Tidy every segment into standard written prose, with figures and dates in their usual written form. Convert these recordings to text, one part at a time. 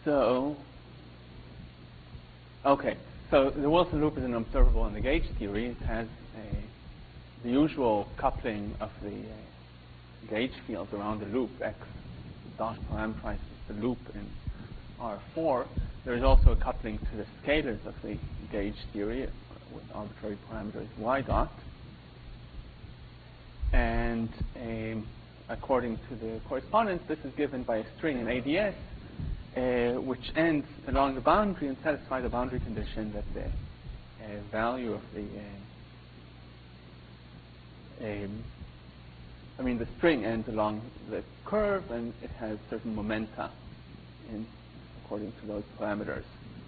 So, okay. So the Wilson loop is an observable in the gauge theory. It has the usual coupling of the gauge fields around the loop. X dot parameterizes the loop in R4. There is also a coupling to the scalars of the gauge theory with arbitrary parameters y dot. And according to the correspondence, this is given by a string in ADS, which ends along the boundary and satisfies the boundary condition that the value of the the string ends along the curve, and it has certain momenta according to those parameters.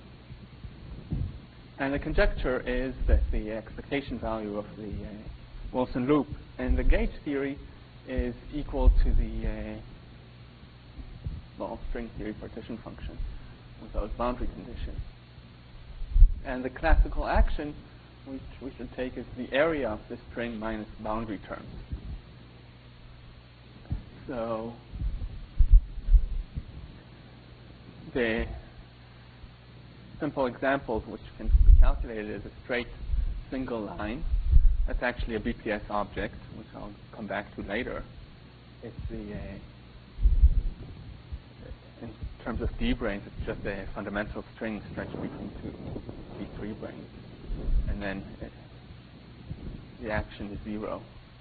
And the conjecture is that the expectation value of the Wilson loop in the gauge theory is equal to the string theory partition function with those boundary conditions. And the classical action which we should take is the area of the string minus boundary terms. So the simple examples which can be calculated is a straight single line. That's actually a BPS object, which I'll come back to later. It's in terms of D branes, it's just a fundamental string stretched between two D3 branes. And then the action is 0.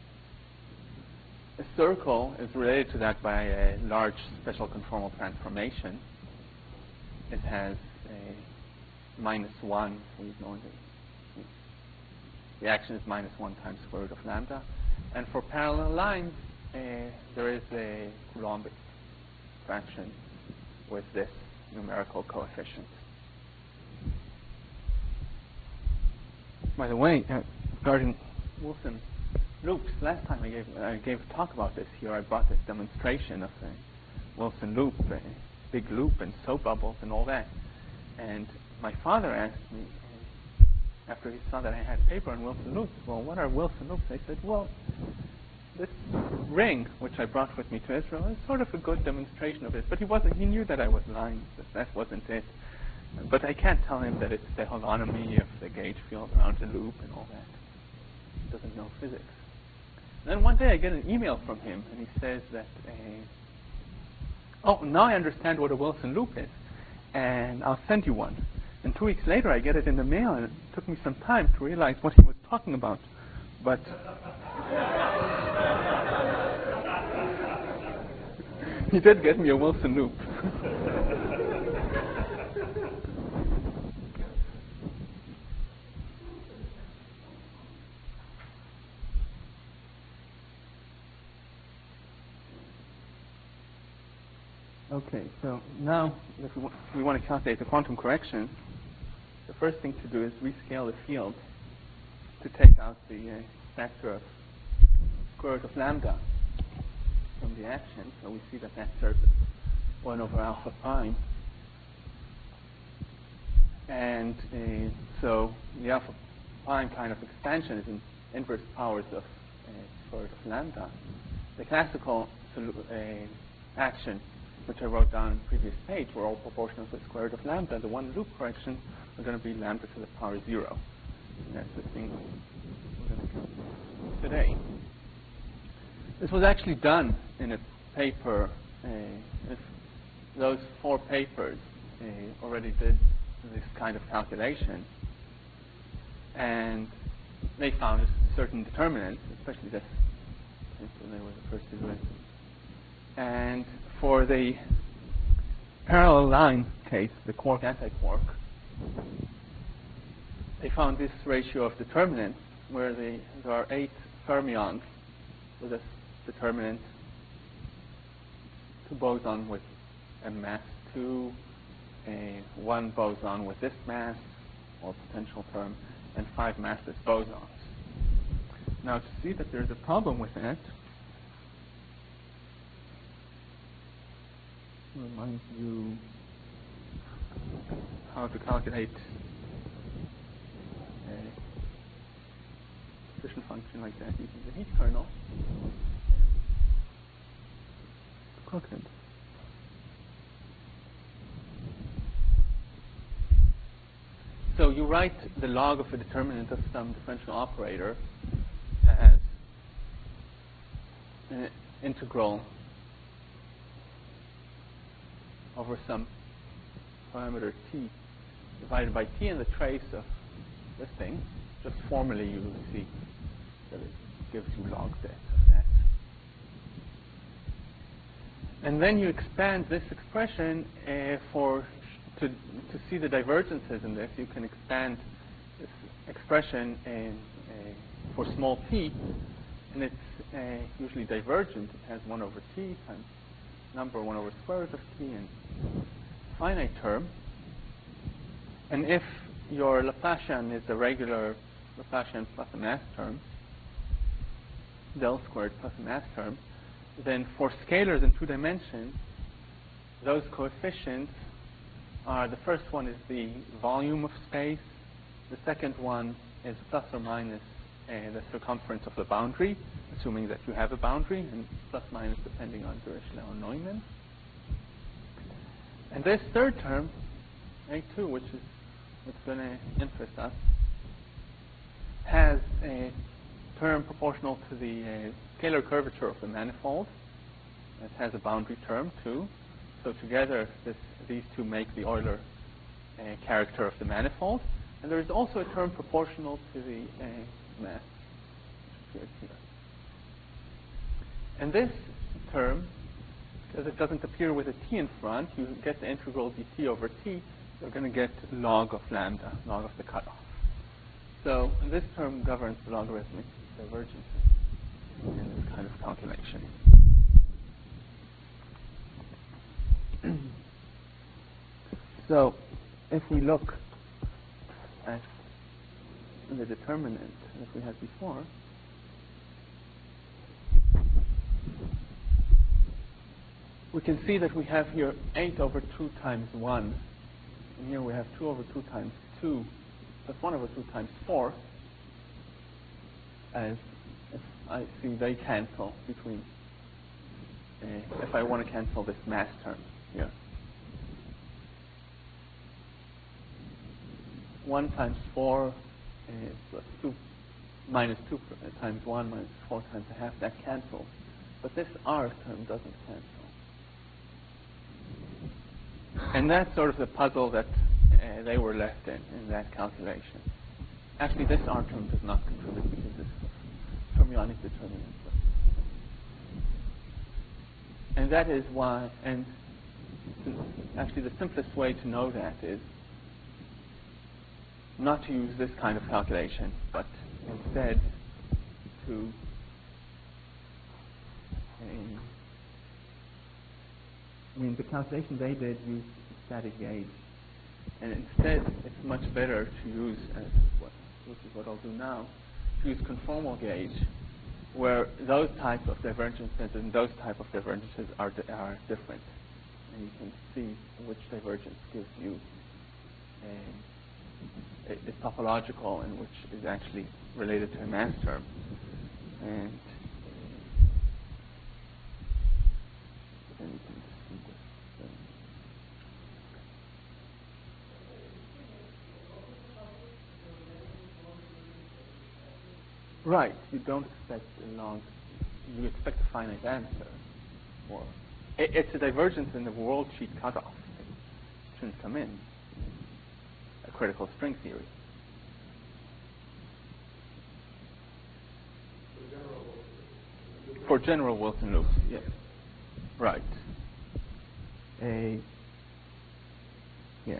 A circle is related to that by a large special conformal transformation. It has a -1, so we know the action is -1 times square root of lambda. And for parallel lines, there is a Coulombic fraction with this numerical coefficient. By the way, regarding Wilson loops, last time I gave a talk about this here. I brought this demonstration of a Wilson loop, a big loop and soap bubbles and all that. And my father asked me, after he saw that I had paper on Wilson loops, well, what are Wilson loops? I said, well, this ring, which I brought with me to Israel, is sort of a good demonstration of it. But he knew that I was lying, that wasn't it. But I can't tell him that it's the holonomy of the gauge field around the loop and all that. He doesn't know physics. And then one day I get an email from him, and he says that, oh, now I understand what a Wilson loop is, and I'll send you one. And 2 weeks later, I get it in the mail, and it took me some time to realize what he was talking about. But he did get me a Wilson loop. Okay, so now if we want to calculate the quantum correction, the first thing to do is rescale the field to take out the factor of square root of lambda from the action. So we see that that serves as 1 over alpha prime. And so the alpha prime kind of expansion is in inverse powers of square root of lambda. The classical action, which I wrote down on the previous page, were all proportional to the square root of lambda. The one loop correction are going to be lambda to the power 0. And that's the thing we're going to calculate today. This was actually done in a paper. Those 4 papers already did this kind of calculation. And they found certain determinants, especially this. So they were the first to do it. And for the parallel line case, the quark-anti-quark, they found this ratio of determinants where there are 8 fermions with this determinant, 2 boson with a mass 2, 1 boson with this mass or potential term, and 5 massless bosons. Now to see that there's a problem with that, remind you how to calculate a partition function like that using the heat kernel. Crooked. So you write the log of a determinant of some differential operator as an integral over some parameter t divided by t and the trace of this thing. Just formally you will see that it gives you log this of that. And then you expand this expression to see the divergences in this. You can expand this expression for small t, and it's usually divergent. It has 1 over t times number 1 over square root of t and finite term. And if your Laplacian is a regular Laplacian plus a mass term, del squared plus a mass term, then for scalars in 2 dimensions, those coefficients are, the first one is the volume of space, the second one is plus or minus the circumference of the boundary, assuming that you have a boundary, and plus minus depending on Dirichlet or Neumann. And this third term, A2, which is what's going to interest us, has a term proportional to the scalar curvature of the manifold. It has a boundary term too. So together, these two make the Euler character of the manifold. And there is also a term proportional to the mass, which appears here. And this term, because it doesn't appear with a t in front, you get the integral dt over t. You're going to get log of lambda, log of the cutoff. So this term governs the logarithmic divergences in this kind of calculation. So if we look at the determinant that we had before, we can see that we have here 8 over 2 times 1. And here we have 2 over 2 times 2 plus 1 over 2 times 4. As if I see they cancel between, if I want to cancel this mass term here. 1 times 4 plus 2 minus 2 times 1 minus 4 times a half, that cancels. But this r term doesn't cancel. And that's sort of the puzzle that they were left in that calculation. Actually, this r term does not contribute because this is fermionic determinant. And that is why, and actually the simplest way to know that is not to use this kind of calculation, but instead to the calculation they did used static gauge. And instead, it's much better to use, which is what I'll do now, to use conformal gauge, where those type of divergences and those type of divergences are different. And you can see which divergence gives you is topological and which is actually related to a mass term. And then you can distinguish. Right, you don't expect a long, you expect a finite answer. Or it's a divergence in the world sheet cutoff. It shouldn't come in a critical string theory. For general Wilson loops, yes. Right. Yes.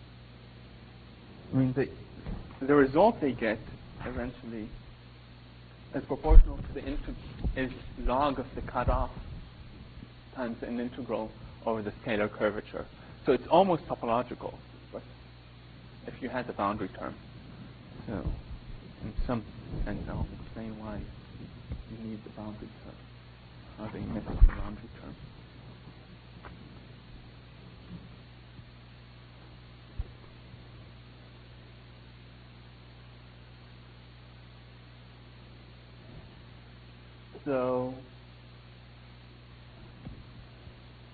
I mean, the result they get eventually is proportional to the is log of the cutoff times an integral over the scalar curvature. So it's almost topological, but if you had the boundary term. So in some sense, I'll explain why you need the boundary term. How they miss the boundary term. So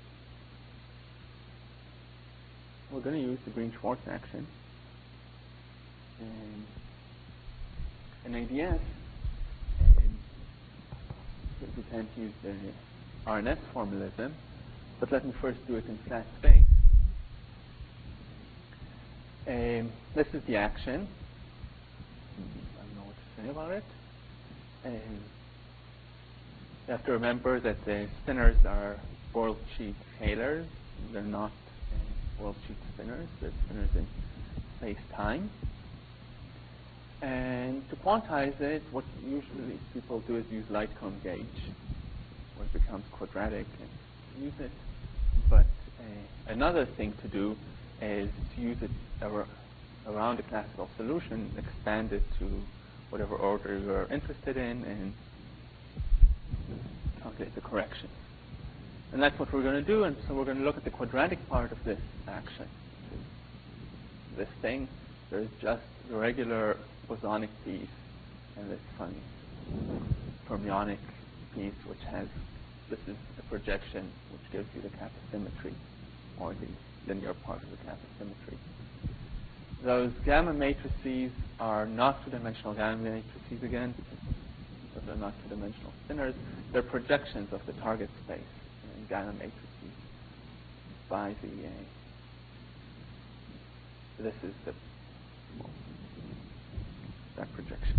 we're going to use the Green-Schwarz action. an ADS, we tend to use the RNS formalism, but let me first do it in flat space. This is the action. I don't know what to say about it. You have to remember that the spinners are world-sheet scalars. They're not world-sheet spinners. They're spinners in space-time. And to quantize it, what usually people do is use light cone gauge, where it becomes quadratic and use it. But another thing to do is to use it around a classical solution, expand it to whatever order you're interested in, and calculate the correction. And that's what we're going to do, and so we're going to look at the quadratic part of this action. This thing, there's just the regular bosonic piece and this funny fermionic piece, which has, this is the projection which gives you the kappa symmetry, or the linear part of the kappa symmetry. Those gamma matrices are not two-dimensional gamma matrices again, because they're not two-dimensional spinners. They're projections of the target space in gamma matrices by the, this is the, that projection.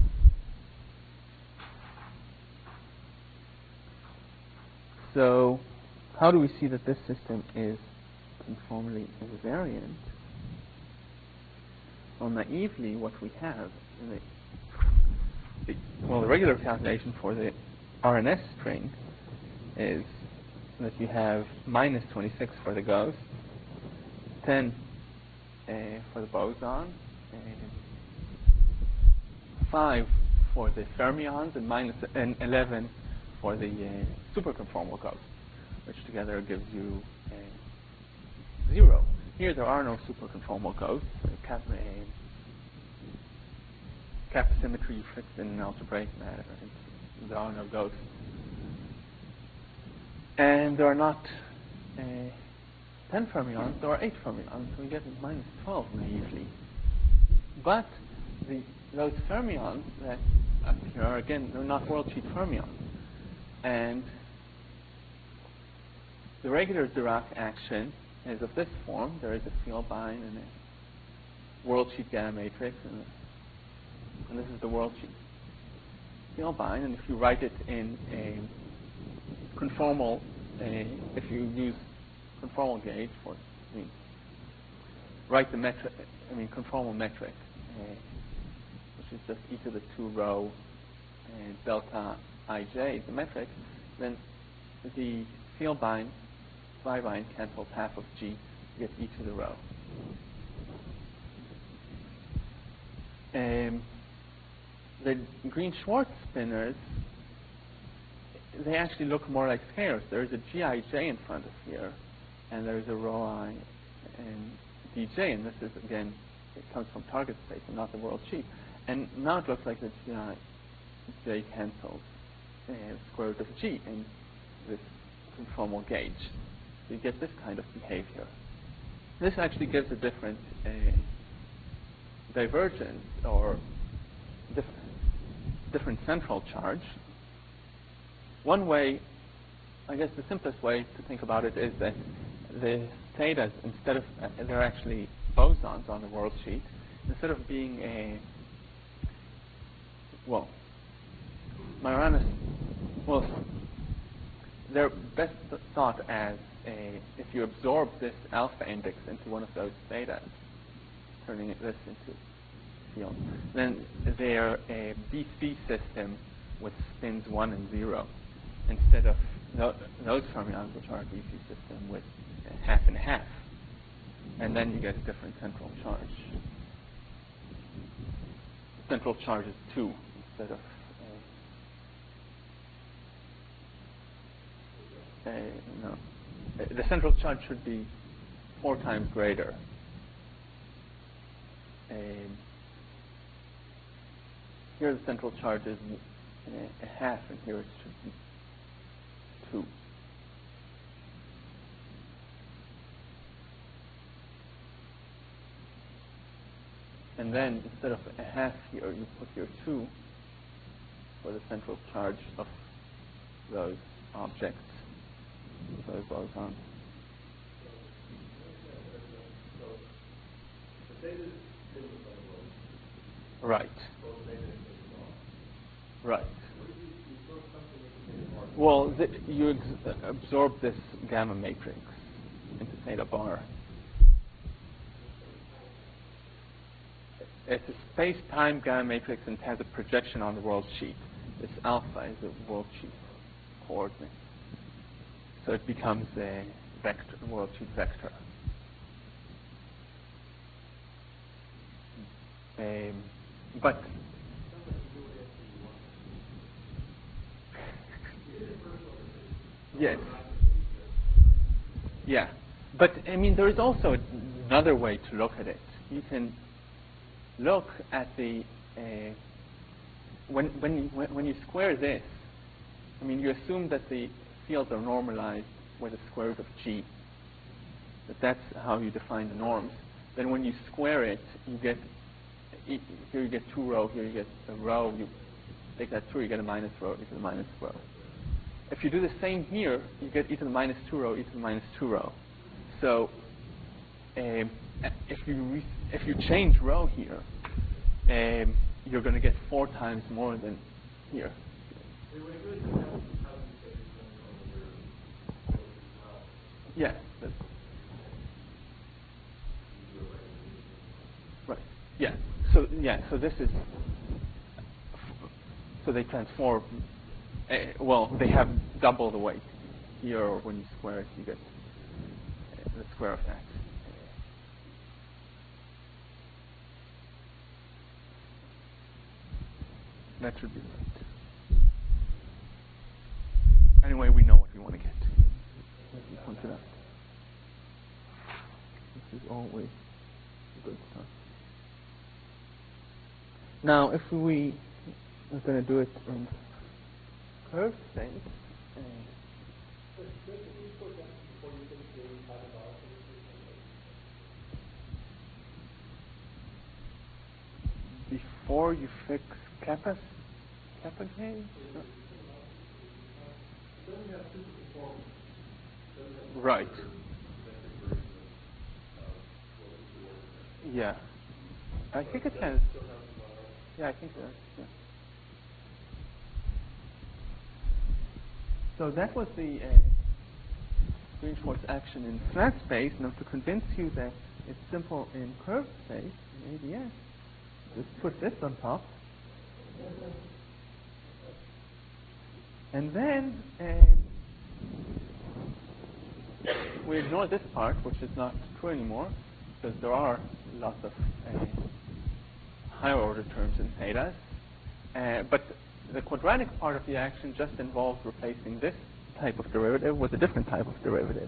So how do we see that this system is conformally invariant? Well, naively, what we have in the regular calculation for the RNS string is that you have minus 26 for the ghost, 10 for the boson, 5 for the fermions, and 11 for the superconformal ghost, which together gives you 0. Here there are no superconformal ghosts. Kappa symmetry fixed in algebraic matter. There are no ghosts. And there are not 10 fermions, there are 8 fermions, so we get minus 12 naively. But those fermions that appear are, again, they're not world-sheet fermions. And the regular Dirac action is of this form. There is a Thielbein and a world-sheet gamma matrix, and this is the world-sheet Thielbein. And if you write it in a conformal, if you use conformal gauge for, write the metric, conformal metric, which is just e to the 2 rho delta ij, the metric, then the Thielbein, Zweibein cancels half of g, you get e to the rho. The Green-Schwarz spinners, they actually look more like scalars. There is a gij in front of here, and there is a rho I and dj, and this is, again, it comes from target space and not the world sheet. And now it looks like the j cancels square root of g in this conformal gauge. So you get this kind of behavior. This actually gives a different divergence, or different central charge. One way, I guess the simplest way to think about it is that the thetas, instead of, they're actually bosons on the world sheet, instead of being a, well, Majorana's, well, they're best thought as if you absorb this alpha index into one of those thetas, turning this into field, then they're a BC system with spins 1 and 0, instead of those fermions, which are a BC system with half and half. And then you get a different central charge. Central charge is 2 instead of no. The central charge should be 4 times greater. Here the central charge is a half, and here it should be 2. And then instead of a half here, you put here 2 for the central charge of those objects, those bosons. Right. Right. Well, you absorb this gamma matrix into theta bar. It's a space-time gamma matrix and has a projection on the world sheet. This alpha is a world sheet coordinate. So it becomes a vector, a world sheet vector. But yes, yeah. But I mean, there is also another way to look at it. You can look at the when you square this. I mean, you assume that the fields are normalized with the square root of g. That's how you define the norms. Then when you square it, you get here you get 2 rho, here you get a rho. You take that 2, you get a minus rho, e to the minus rho. If you do the same here, you get e to the minus 2 rho, e to the minus 2 rho. So if you change rho here, you're going to get 4 times more than here. Yeah. Right. Yeah. So this is. So they transform. Well, they have double the weight here, or when you square it, you get the square of that. That should be right. Anyway, we know what we want to get. Point it out. This is always good stuff. Now, if we are going to do it in curve space, before you fix kappa K? Right. Yeah. I think it has. Yeah, I think so. Yeah. So that was the Green-Schwarz action in flat space. Now, to convince you that it's simple in curved space, in ADS, just put this on top. And then we ignore this part, which is not true anymore, because there are lots of higher order terms in thetas. But the quadratic part of the action just involves replacing this type of derivative with a different type of derivative.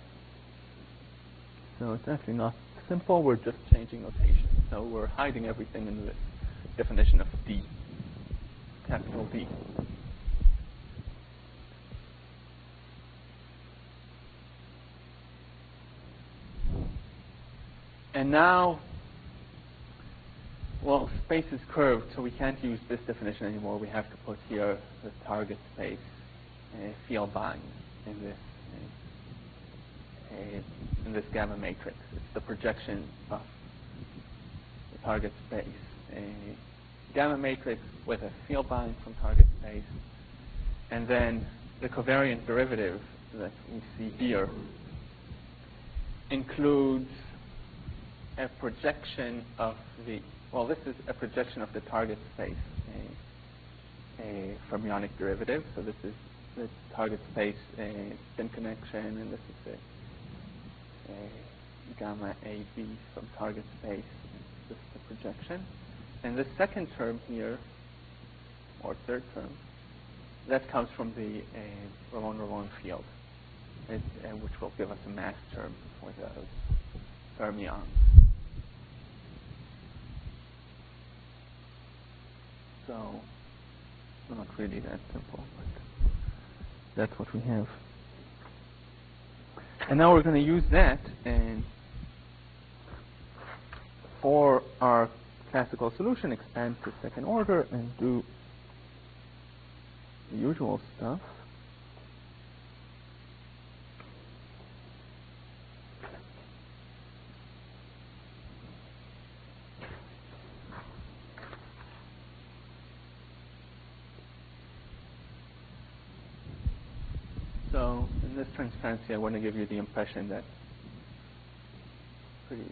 So it's actually not simple, we're just changing notation. So we're hiding everything in this definition of D, capital D. And now, well, space is curved, so we can't use this definition anymore. We have to put here the target space field bind in this gamma matrix. It's the projection of the target space. A gamma matrix with a field bind from target space, and then the covariant derivative that we see here includes a projection of the, well, this is a projection of the target space, a fermionic derivative. So this is the target space spin connection, and this is a gamma AB from target space. This is the projection. And the second term here, or third term, that comes from the Ramon field, which will give us a mass term for those fermions. So, not really that simple, but that's what we have. And now we're going to use that and for our classical solution, expand to second order, and do the usual stuff. So in this transparency, I want to give you the impression that pretty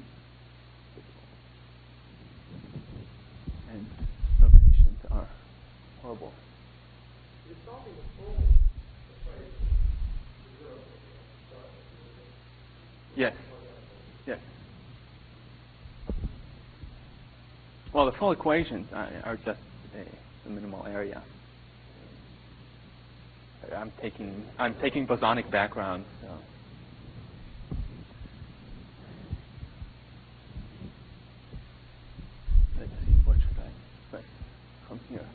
and notations are horrible. You're solving the full equation. Yes. Yes. Well, the full equations are just the minimal area. I'm taking bosonic background, so. Let's see, what should I express from here?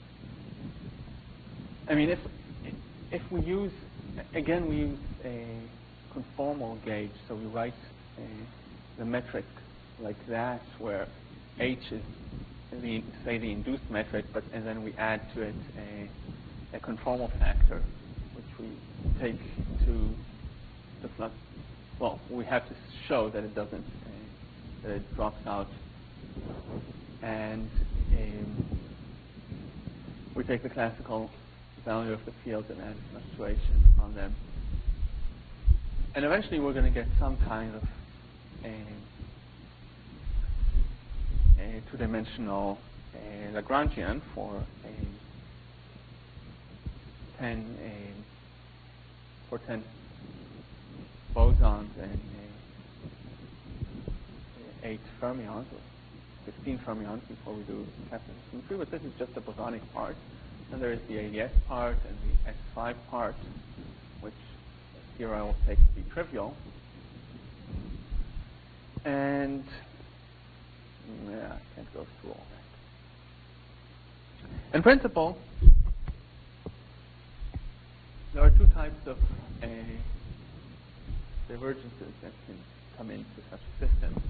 I mean, if we use, again, we use a conformal gauge, so we write the metric like that, where H is say the induced metric, and then we add to it a conformal factor, which we take to the flux. Well, we have to show that it doesn't, that it drops out, and we take the classical value of the fields and add fluctuation on them, and eventually we're going to get some kind of a two-dimensional Lagrangian for 10 bosons and 8 fermions, or 16 fermions before we do capital symmetry. But this is just the bosonic part, and there is the ADS part and the S5 part, which here I will take to be trivial. And yeah, I can't go through all that. In principle, there are two types of divergences that can come into such a system.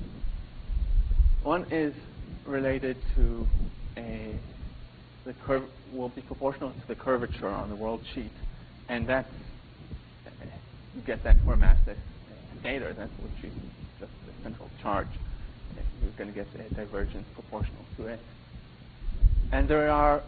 One is related to the curve will be proportional to the curvature on the world sheet, and that's you get that for a massless scalar, that's which is just the central charge. You're going to get a divergence proportional to it. And there are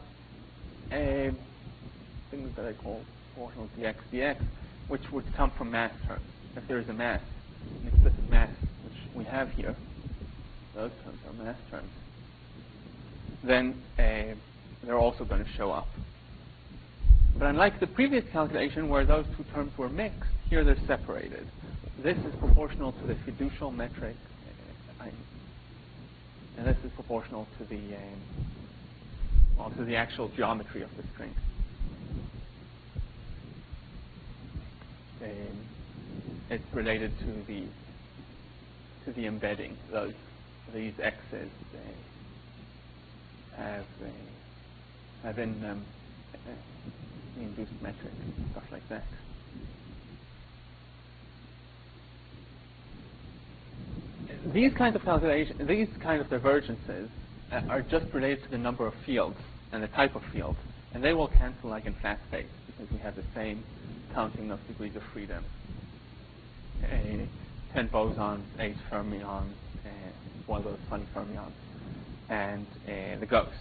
things that I call proportional dx, which would come from mass terms. If there is a mass, an explicit mass, which we have here, those terms are mass terms, then they're also going to show up. But unlike the previous calculation where those two terms were mixed, here they're separated. This is proportional to the fiducial metric, and this is proportional to the actual geometry of the string. It's related to the embedding. These x's have in them the induced metric, stuff like that. These kinds of calculations, these kind of divergences are just related to the number of fields and the type of field, and they will cancel like in flat space because we have the same counting of degrees of freedom. 10 bosons, 8 fermions, one of those funny fermions, and the ghosts.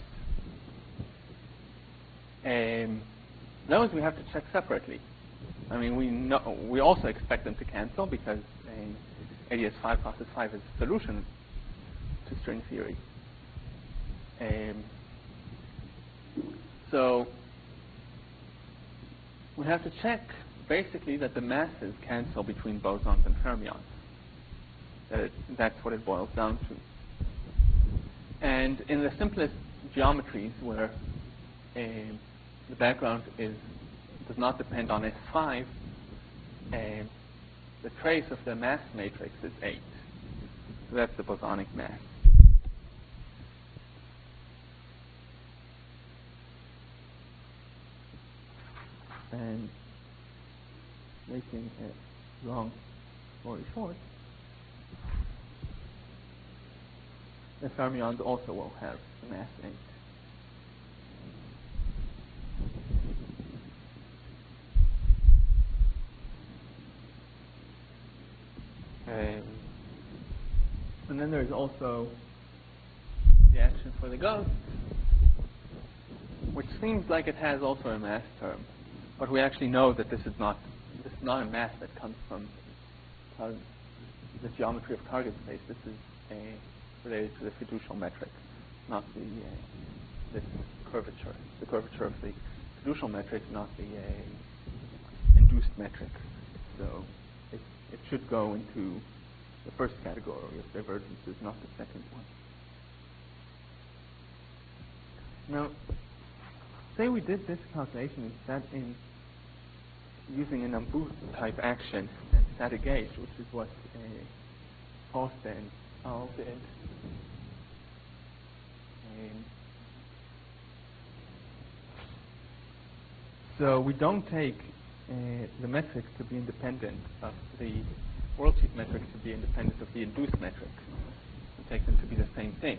Those we have to check separately. I mean, we also expect them to cancel because ADS5 process 5 is a solution to string theory. So we have to check basically that the masses cancel between bosons and fermions. That's what it boils down to. And in the simplest geometries where the background does not depend on S5, the trace of the mass matrix is 8. So that's the bosonic mass. And making a long story short, the fermions also will have a mass 8. And then there's also the action for the ghost, which seems like it has also a mass term, but we actually know that this is not a mass that comes from the geometry of target space. This is related to the fiducial metric, not this curvature. The curvature of the fiducial metric, not the induced metric. So it should go into the first category of divergences, not the second one. Now, say we did this calculation instead in using an Nambu type action and static gauge, which is what Post and Al did. So we don't take the metric to be independent of the worldsheet metric to be independent of the induced metric. We take them to be the same thing.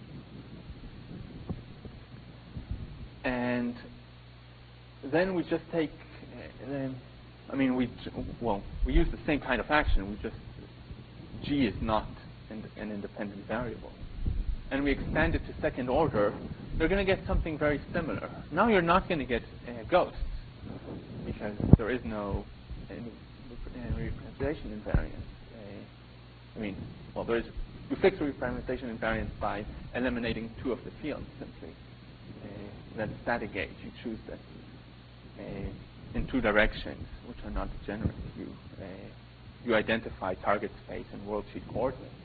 And then we just take, we use the same kind of action. We just, G is not an independent variable. And we expand it to second order. You're going to get something very similar. Now you're not going to get ghosts because there is no reparameterization invariance. There is. You fix reparameterization invariance by eliminating two of the fields simply. That's static gauge. You choose that in two directions, which are not degenerate. You identify target space and worldsheet coordinates.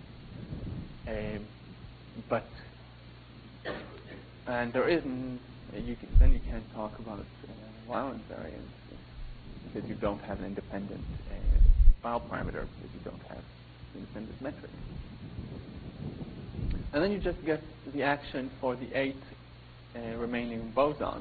And there isn't. Then you can't talk about Weil invariance because you don't have an independent Weil parameter because you don't have an independent metric. And then you just get the action for the 8 remaining bosons.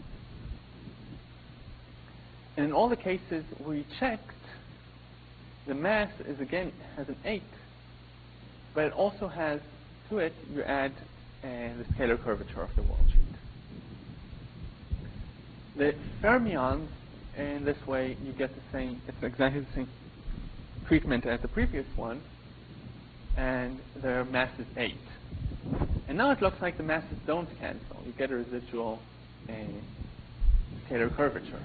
And in all the cases we checked, the mass has an 8, but it also has to it, you add the scalar curvature of the worldsheet. The fermions, in this way, you get the same, it's exactly the same treatment as the previous one, and their mass is 8. And now it looks like the masses don't cancel. You get a residual scalar curvature,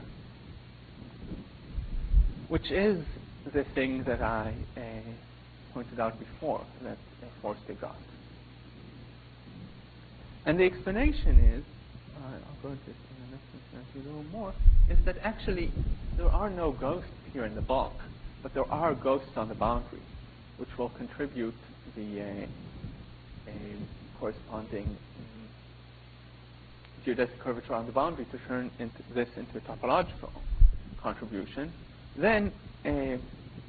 which is the thing that I pointed out before, that Forster got. And the explanation is, I'll go into this in the next a little more, is that actually there are no ghosts here in the bulk, but there are ghosts on the boundary, which will contribute the corresponding geodesic curvature on the boundary to turn this into a topological contribution. Then there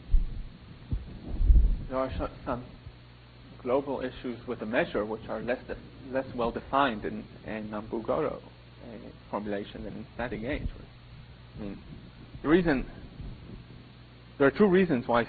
are some global issues with the measure which are less well defined in Nambu-Goto formulation than in static gauge. There are two reasons why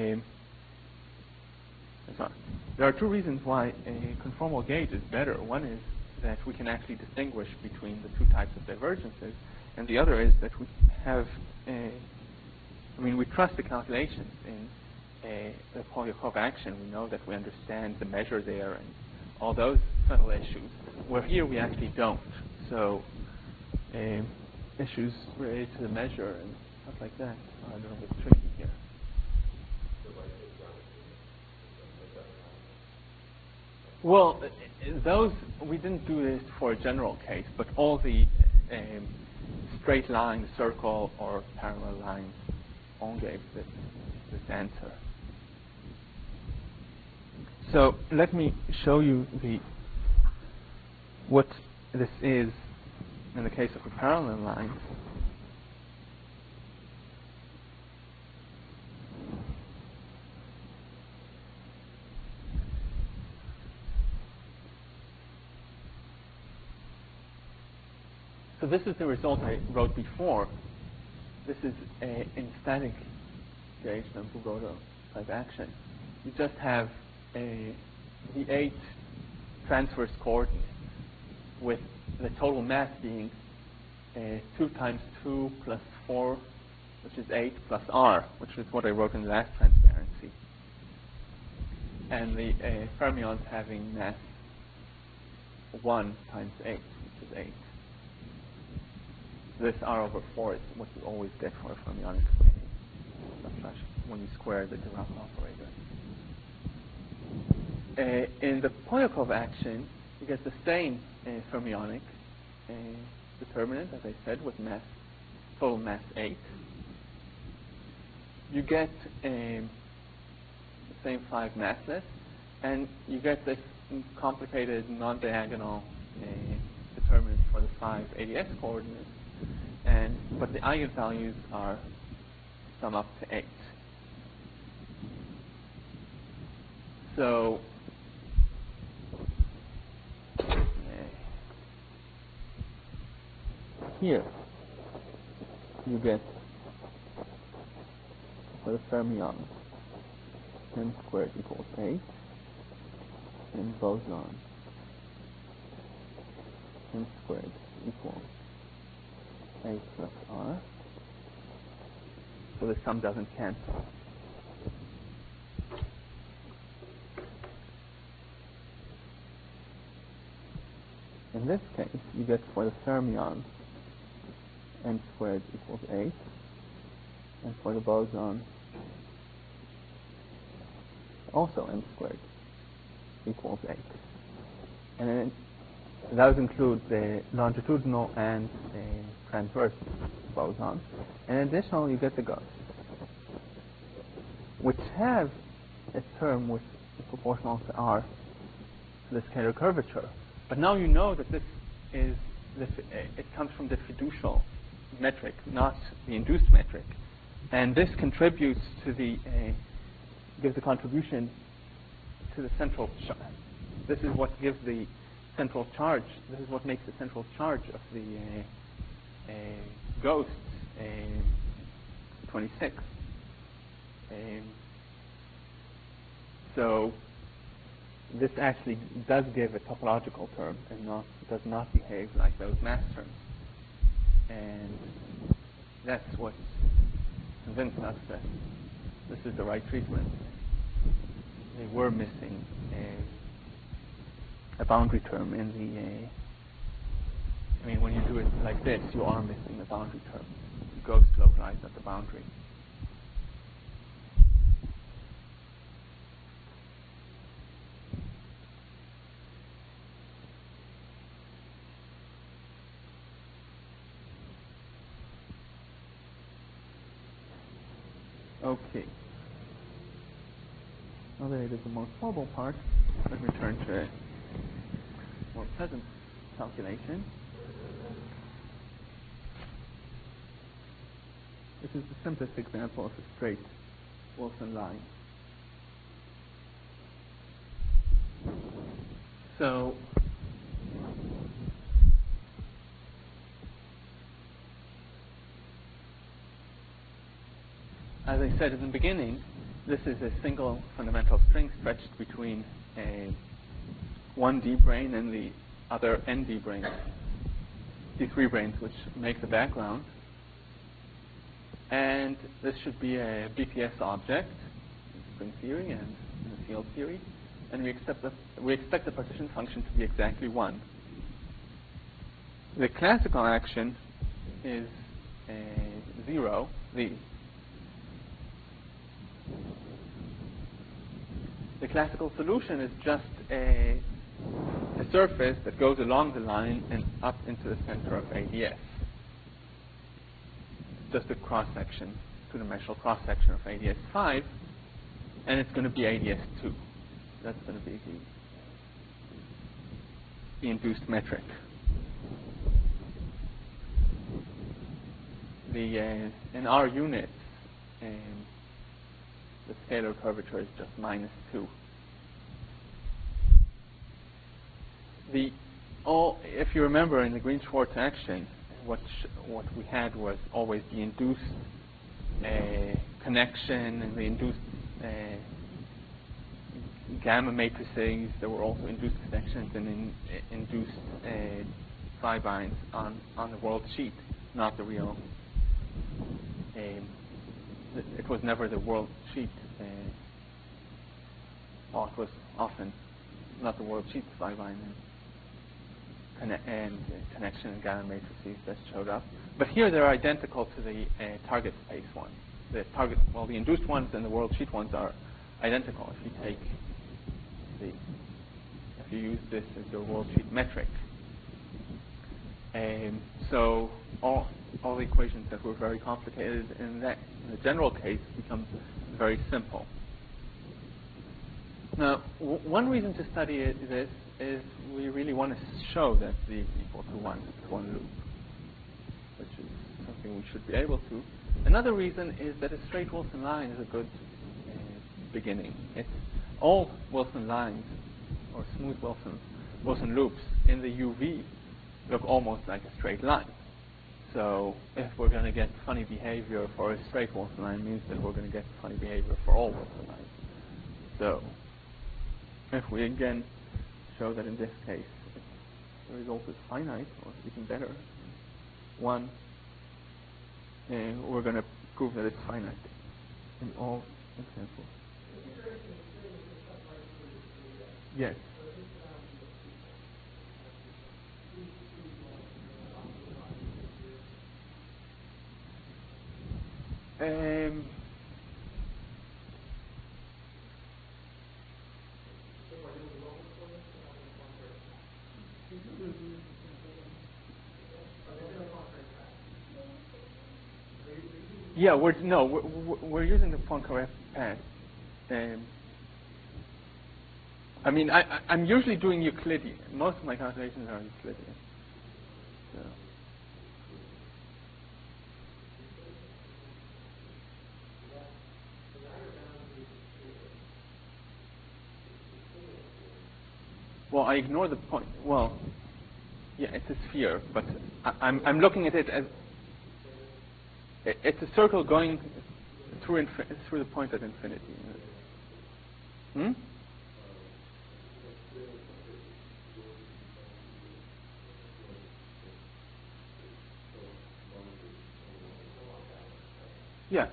a conformal gauge is better. One is that we can actually distinguish between the two types of divergences, and the other is that we have we trust the calculations in the Polyakov action. We know that we understand the measure there and all those subtle issues, where here we actually don't. So issues related to the measure and stuff like that are a little bit tricky here. Well, those, we didn't do this for a general case, but all the straight line, circle, or parallel lines all gave this answer. So let me show you what this is in the case of a parallel line. So this is the result I wrote before. This is in static gauge Nambu-Goto type action. You just have the 8 transverse coordinate, with the total mass being 2 times 2 plus 4, which is 8, plus r, which is what I wrote in the last transparency. And the fermions having mass 1 times 8, which is 8. This r over 4 is what you always get for a fermionic equation when you square the Dirac operator. In the Polyakov action, you get the same fermionic determinant, as I said, with mass, total mass 8. You get the same 5 massless, and you get this complicated non-diagonal determinant for the 5 ADS coordinates, but the eigenvalues are sum up to 8. So here you get for the fermion m squared equals 8, and boson m squared equals 8 plus r. So the sum doesn't cancel. In this case, you get for the fermion m squared equals 8, and for the boson also m squared equals 8. And then those include the longitudinal and the transverse bosons. And in addition, you get the ghosts, which have a term which is proportional to r, to the scalar curvature. But now you know that this is it comes from the fiducial metric, not the induced metric, and this contributes to the gives a contribution to the central charge. This is what gives the central charge. This is what makes the central charge of the ghosts 26. So this actually does give a topological term and does not behave like those mass terms. And that's what convinced us that this is the right treatment. They were missing a boundary term in the when you do it like this, you are missing a boundary term. The ghost localized at the boundary. Okay. Now that I did the most horrible part, let me turn to a more pleasant calculation. This is the simplest example of a straight Wilson line. So as I said in the beginning, this is a single fundamental string stretched between one D brane and the other N D branes, D3 branes, which make the background. And this should be a BPS object in string theory and in the field theory. And we expect the partition function to be exactly 1. The classical action is 0. The classical solution is just a surface that goes along the line and up into the center of ADS. Just a cross-section, two-dimensional cross-section of ADS 5, and it's going to be ADS 2. That's going to be the induced metric. In our units, the scalar curvature is just -2. If you remember in the Green-Schwarz action, what we had was always the induced connection, and the induced gamma matrices. There were also induced connections and induced psi binds on the world sheet, not the real. It was never the world sheet. It was often not the world sheet psi bind and connection and gamma matrices that showed up. But here they're identical to the target space ones. The induced ones and the world sheet ones are identical. If you use this as your world sheet metric, so all the equations that were very complicated in the general case becomes very simple. Now, one reason to study this is we really want to show that Z is equal to one loop, which is something we should be able to. Another reason is that a straight Wilson line is a good beginning. All Wilson lines, or smooth Wilson loops in the UV look almost like a straight line. So if we're going to get funny behavior for a straight Wilson line, it means that we're going to get funny behavior for all Wilson lines. So if we again show that in this case the result is finite, or even better, 1, we're going to prove that it's finite in all examples. Yes. Yeah, we're using the Poincare path. I mean, I'm usually doing Euclidean. Most of my calculations are Euclidean. So. Well, I ignore the point. Well, yeah, it's a sphere, but I'm looking at it as it's a circle going through the point at infinity. Hmm? Yeah.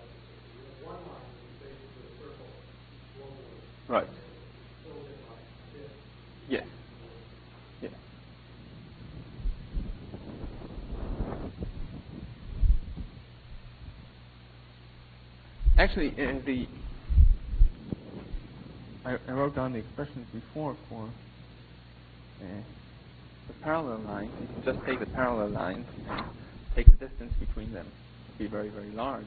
Right. Yes. Yes. Actually, I wrote down the expressions before for the parallel lines. You can just take the parallel lines and take the distance between them. It'll be very, very large.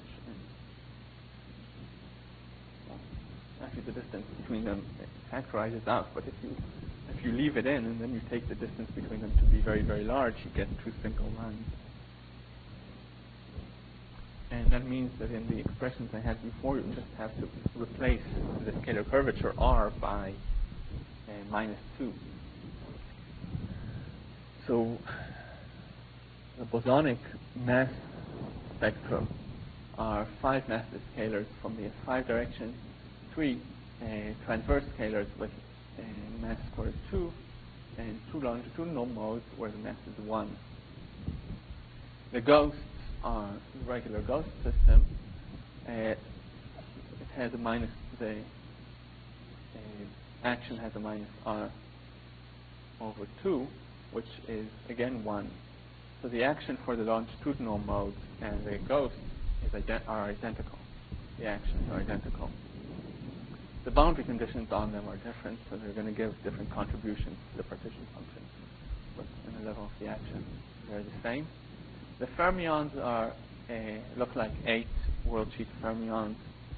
Actually, the distance between them factorizes out, but if you leave it in and then you take the distance between them to be very, very large, you get 2 single lines. And that means that in the expressions I had before, you just have to replace the scalar curvature R by -2. So the bosonic mass spectrum are 5 massless scalars from the S5 direction, 3 transverse scalars with mass squared 2, and 2 longitudinal modes where the mass is 1. The ghosts are the regular ghost system. It has a minus, the action has a minus R over 2, which is again 1. So the action for the longitudinal modes and the ghosts are identical. The actions are identical. The boundary conditions on them are different, so they're going to give different contributions to the partition function. But in the level of the action, they're the same. The fermions look like 8 world sheet fermions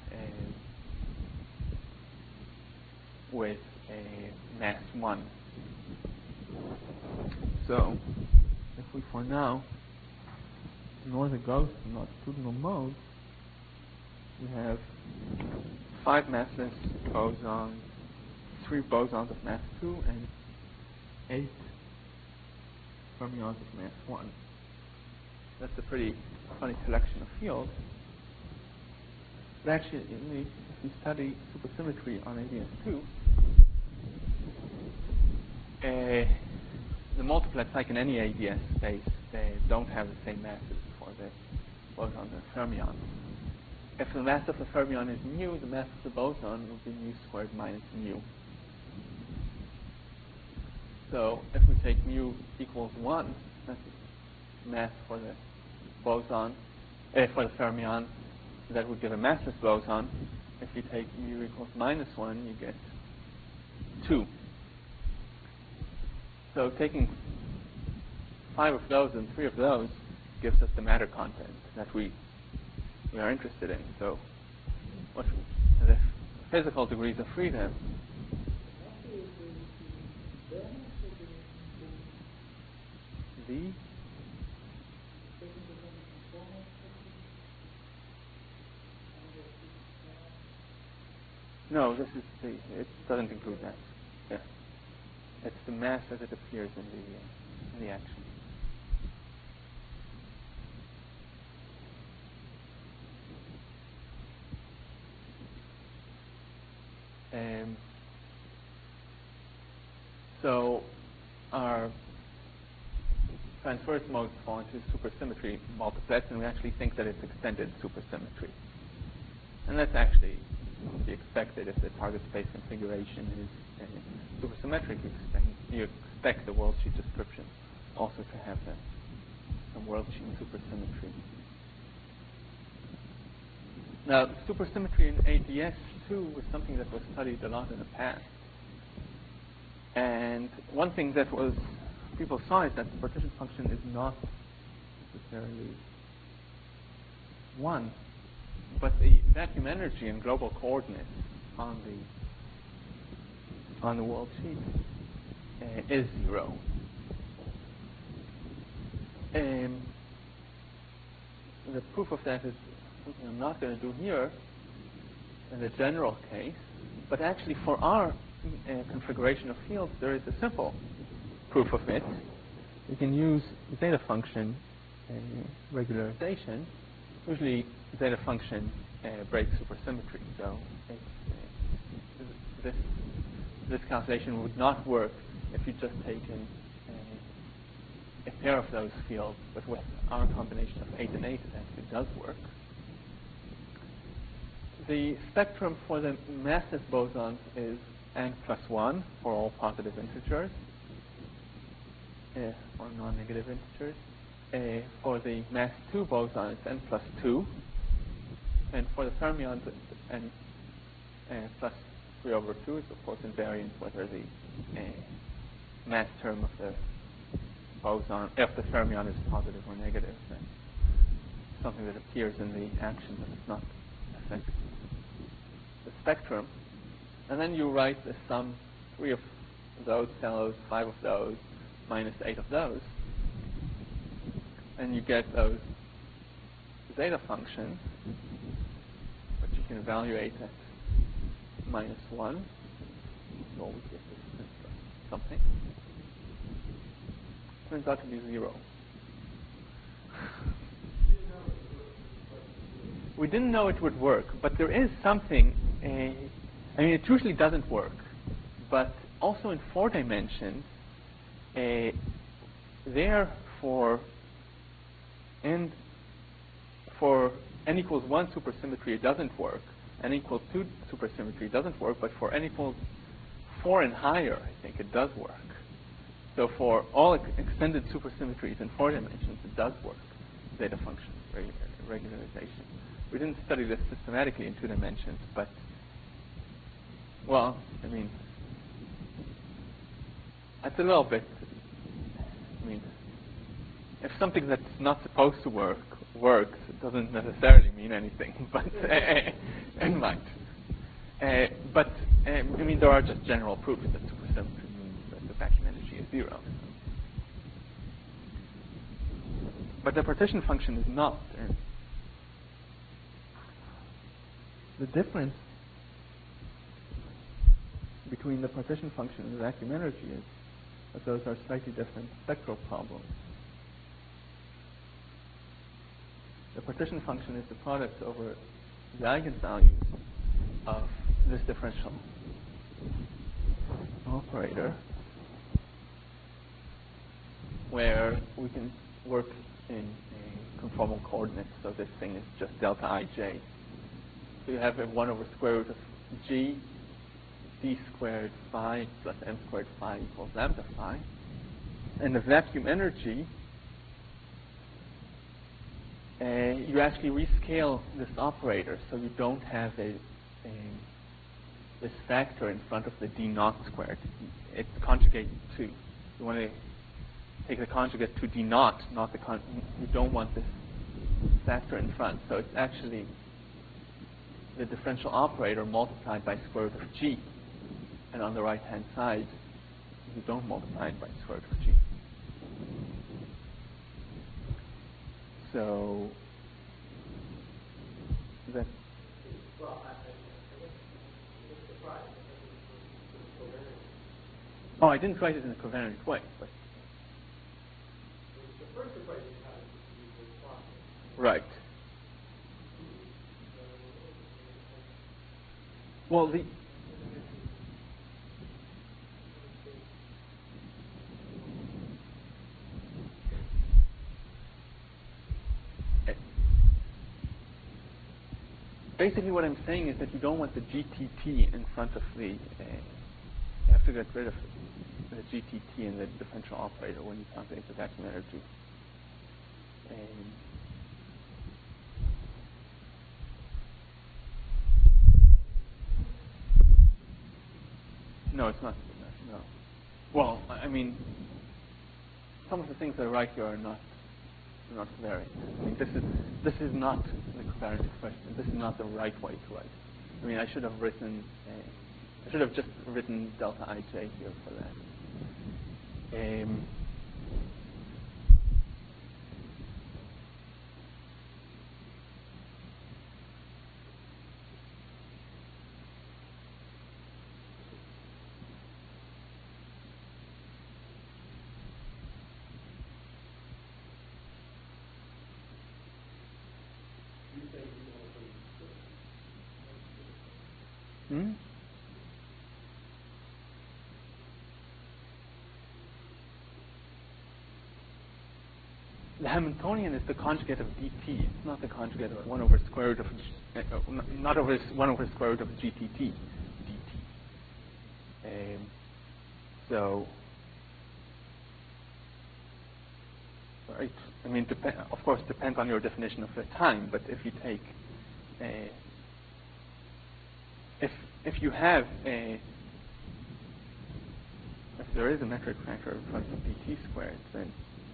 with a mass 1. So, if we for now ignore the ghost and longitudinal modes, we have 5 massless bosons, 3 bosons of mass 2, and 8 fermions of mass 1. That's a pretty funny collection of fields. But actually, if we study supersymmetry on ADS2, the multiplets, like in any ADS space, they don't have the same masses for the boson and fermion. If the mass of the fermion is mu, the mass of the boson will be mu squared minus mu. So if we take mu equals 1, that's the mass for the boson, for the fermion, that would give a massless boson. If you take mu equals minus 1, you get 2. So taking 5 of those and 3 of those gives us the matter content that we are interested in. So what the physical degrees of freedom. The no, this is it doesn't include that. Yeah. It's the mass as it appears in the action. So our transverse modes fall into supersymmetry multiplets, and we actually think that it's extended supersymmetry. And that's actually to be expected if the target space configuration is supersymmetric. You expect the world sheet description also to have some world sheet supersymmetry. Now, supersymmetry in ADS2 was something that was studied a lot in the past. And one thing that people saw is that the partition function is not necessarily 1, but the vacuum energy and global coordinates on the world sheet is 0. The proof of that is something I'm not going to do here in the general case, but actually for our configuration of fields, there is a simple proof of it. We can use zeta function regularization. Usually, zeta function breaks supersymmetry, so this calculation would not work if you just taken a pair of those fields, but with our combination of 8 and 8, it actually does work. The spectrum for the massless bosons is n+1 for all positive integers, or non-negative integers. For the mass 2 boson, it's n+2. And for the fermions, it's n plus 3 over 2. It's, of course, invariant whether the mass term of the boson, if the fermion is positive or negative. That's something that appears in the action, but it's not affected. The spectrum. And then you write the sum 3 of those fellows, 5 of those, minus 8 of those. And you get those zeta functions, which you can evaluate at -1. You always get this something. Turns out to be 0. We didn't know it would work, but there is something. I mean, it usually doesn't work, but also in 4 dimensions, for n equals 1 supersymmetry, it doesn't work. N equals 2 supersymmetry, it doesn't work. But for n equals 4 and higher, I think it does work. So for all extended supersymmetries in 4 dimensions, it does work. Zeta function regularization. We didn't study this systematically in 2 dimensions, but, well, I mean, it's a little bit, I mean, if something that's not supposed to work works, it doesn't necessarily mean anything, but it might. But I mean, there are just general proofs that supersymmetry means that the vacuum energy is 0. But the partition function is not. And the difference between the partition function and the vacuum energy is that those are slightly different spectral problems. The partition function is the product over the eigenvalues of this differential operator. where we can work in a conformal coordinates. So this thing is just delta ij. So you have a 1 over square root of g d squared phi plus m squared phi equals lambda phi. And the vacuum energy, you actually rescale this operator, so you don't have this factor in front of the d naught squared. It's conjugate to. You want to take the conjugate to d naught, not the you don't want this factor in front. So it's actually the differential operator multiplied by square root of g. And on the right-hand side, you don't multiply it by square root of g. So that. Well, I guess it's surprised. Oh, I didn't write it in a covariant way, but. The first equation you have is the response. Right. Well, basically what I'm saying is that you don't want the GTT in front of the, you have to get rid of the GTT in the differential operator when you calculate the vacuum energy. No, it's not. No. Well, I mean, some of the things that I write here are not covariant. I mean, this is not the covariant expression. This is not the right way to write. I mean, I should have just written delta ij here for that. Hmm? The Hamiltonian is the conjugate of dt. It's not the conjugate of 1 over square root of not over 1 over square root of gtt dt. So, right. I mean, of course, depends on your definition of the time. But if you take if you have if there is a metric factor in front of dt squared, then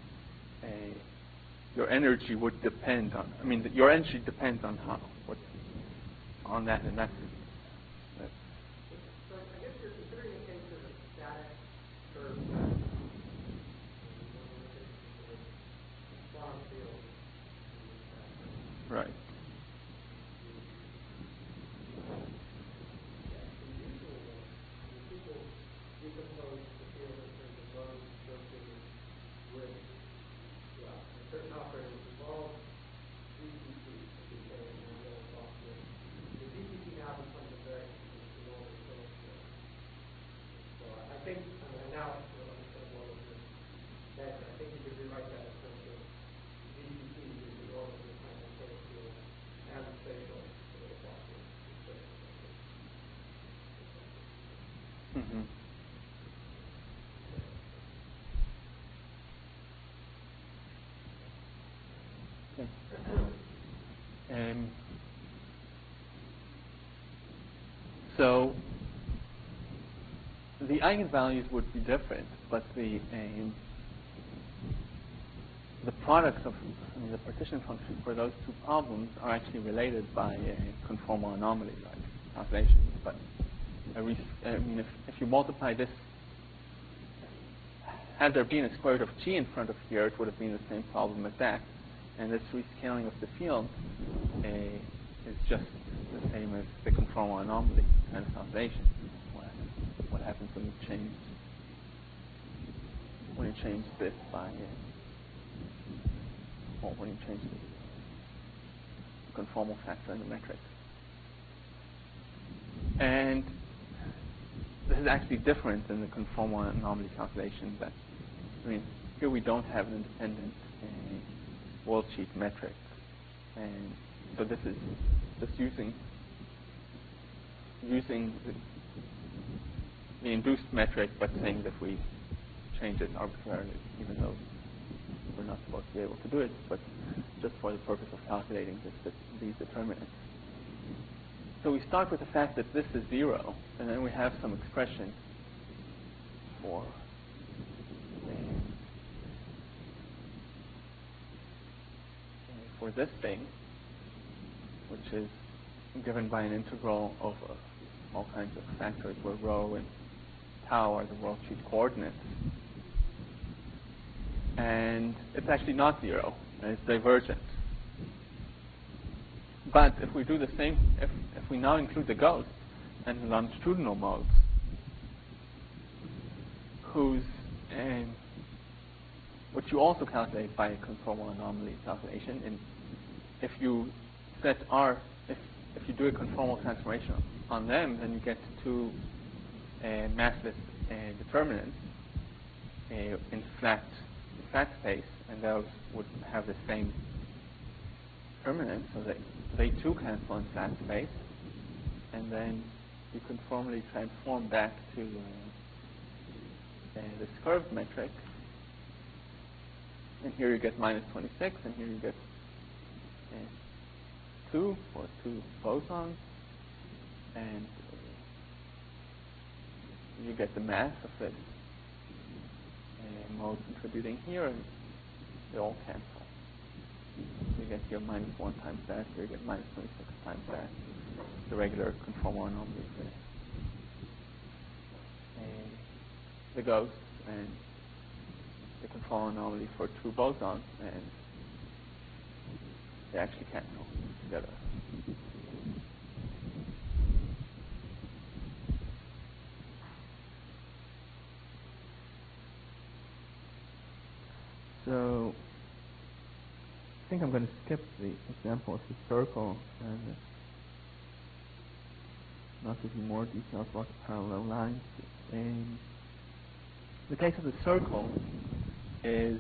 your energy would depend on. I mean, your energy depends on on that, and that's. So I guess you're considering the case of a static curve. Right. Decompose the field in terms of load associated with a certain operator which involves DCT, as you say, in the middle software. The DCT now becomes a very lower software. So I think, now we'll understand more of this better. I think you could rewrite that in terms of DCT is the order of the kind of source field and the spatial software. Mm-hmm. So the eigenvalues would be different, but the products of the partition function for those two problems are actually related by a conformal anomaly, like translation. But I mean, if you multiply this, had there been a square root of g in front of here, it would have been the same problem as that. And this rescaling of the field is just the same as the conformal anomaly kind of translation. What happens when you change this by or when you change the conformal factor in the metric. And this is actually different than the conformal anomaly calculation. That, I mean, here we don't have an independent worldsheet metric. And so this is just using the induced metric, but saying that we change it arbitrarily, even though we're not supposed to be able to do it, but just for the purpose of calculating these determinants. So we start with the fact that this is 0, and then we have some expression for this thing, which is given by an integral over all kinds of factors where rho and tau are the worldsheet coordinates. And it's actually not 0, and it's divergent. But if we do the same, if we now include the ghosts and the longitudinal modes, which you also calculate by a conformal anomaly calculation, and if you set if you do a conformal transformation on them, then you get two massless determinants in flat space, and those would have the same determinant, so they too cancel in flat space, and then you conformally transform back to this curved metric, and here you get minus 26, and here you get 2 for 2 bosons, and you get the mass of this mode contributing here, and they all cancel. You get here minus 1 times that, here you get minus 26 times that, the regular conformal anomaly for the ghosts, and the conformal anomaly for 2 bosons, and they actually cancel together. So I think I'm going to skip the example of the circle and not give you more details about the parallel lines. The case of the circle is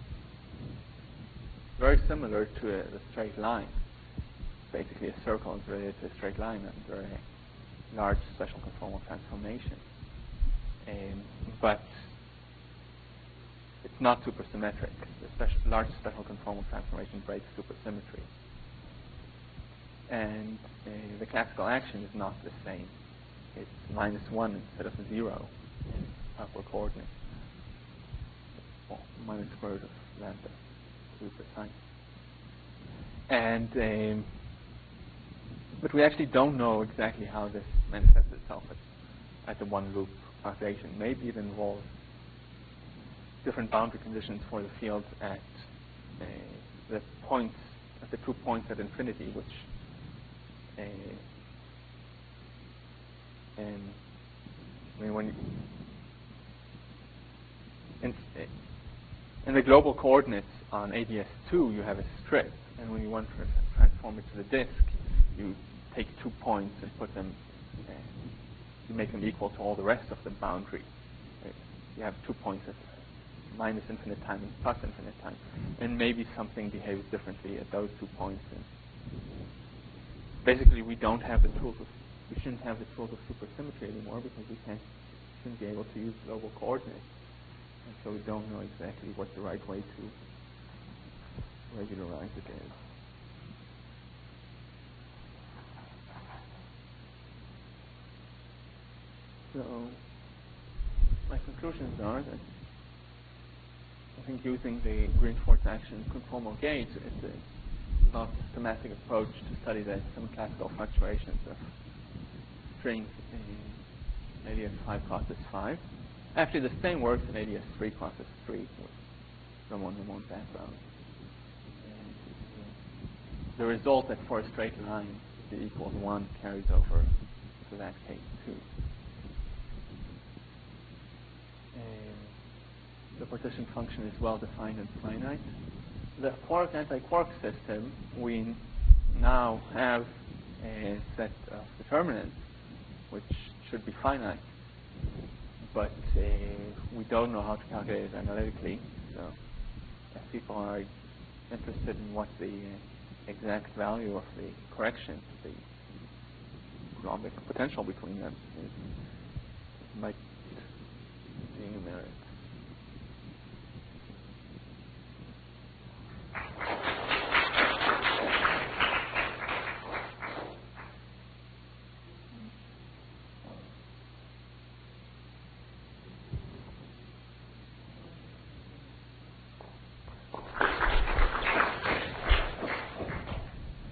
very similar to the straight line. Basically, a circle is related to a straight line under a large special conformal transformation. But it's not supersymmetric. The large special conformal transformation breaks supersymmetry. And the classical action is not the same. It's minus 1 instead of 0 in upward coordinates. Well, minus square root of lambda, to be precise. And but we actually don't know exactly how this manifests itself at the one loop calculation. Maybe it involves different boundary conditions for the fields at the points, at the 2 points at infinity, which in the global coordinates on ADS2, you have a strip, and when you want to transform it to the disk, you take 2 points and put them, you make them equal to all the rest of the boundary. You have 2 points at minus infinite time and plus infinite time, and maybe something behaves differently at those 2 points. And basically, we shouldn't have the tools of supersymmetry anymore because we shouldn't be able to use global coordinates, and so we don't know exactly what the right way to regularize it is. So my conclusions are that I think using the Green-Schwarz action conformal gauge is a not systematic approach to study the semi-classical fluctuations of strings in ADS5 classes 5. Actually, the same works in ADS3 classes 3 with Ramon background. And the result that for a straight line d equals 1 carries over to that case too. The partition function is well defined and finite. The quark anti-quark system, we now have a set of determinants which should be finite, but we don't know how to calculate it analytically. So if people are interested in what the exact value of the correction, the economic potential between them is, might be in there.